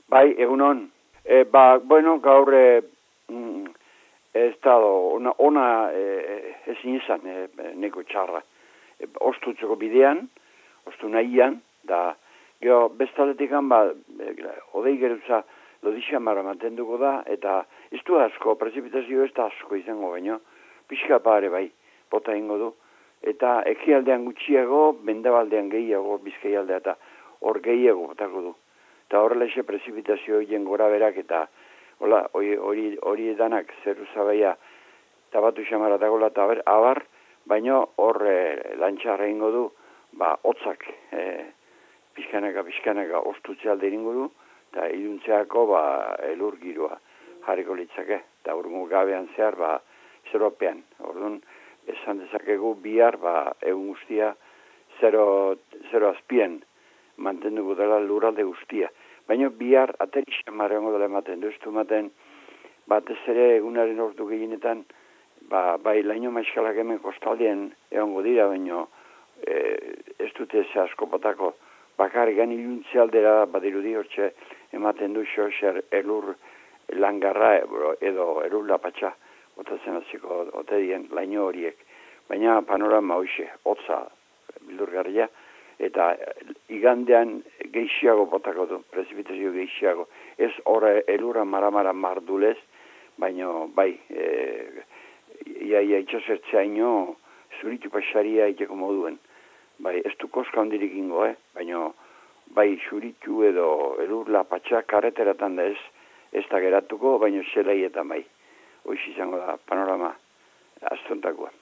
Bai, egunon. Bueno, gaur ez da ona ezin izan, neko txarra. Ostutzeko bidean, ostu nahian, da, geho, bestaletik odei gerutza lodixamara mantenduko da, eta ez du asko, prezipitazio ez da asko izango baino, pixka pare bai, bota ingo du, eta ekialdean gutxiago, mendebaldean gehiago, bizkaialdea eta hor gehiago botako du. Eta horrela prezipitazio egin gora berak eta hori edanak zeru zabaia tabatu xamara dagoela eta abar, baino hor lantxarra ingo du, hotzak pixkanaka ostutze alde ingo du, eta iluntzeako elur giroa jarriko litzake, eta urgungo gabean zehar zeropean. Orduan, esan dezakegu bihar egun guztia zero azpien mantenduko dela lurralde guztia. Baina bihar aterixan marrengo dela ematen, duztu ematen, batez ere egunaren ordu gehienetan, bai laino maizkalak hemen kostaldien egongo dira, baina ez dute ze asko botako bakarrikan iluntze aldera badirudi hortxe ematen du xoxer elur langarra edo elur lapatxa botatzen hasiko ote dien laino horiek. Baina panorama hoxe, hotza bildurgarria, eta igandean geixiago botako du, prezipitazio geixiago. Ez horre elurra maramara mardulez, baina bai, iaia itxasertzea ino zuritu pasaria iteko moduen. Bai, ez du koska hondirik ingo, baina bai zuritu edo elur lapatxa karreteratan da ez da geratuko, baina zelaietan bai. Hoiz izango da panorama astontakoa.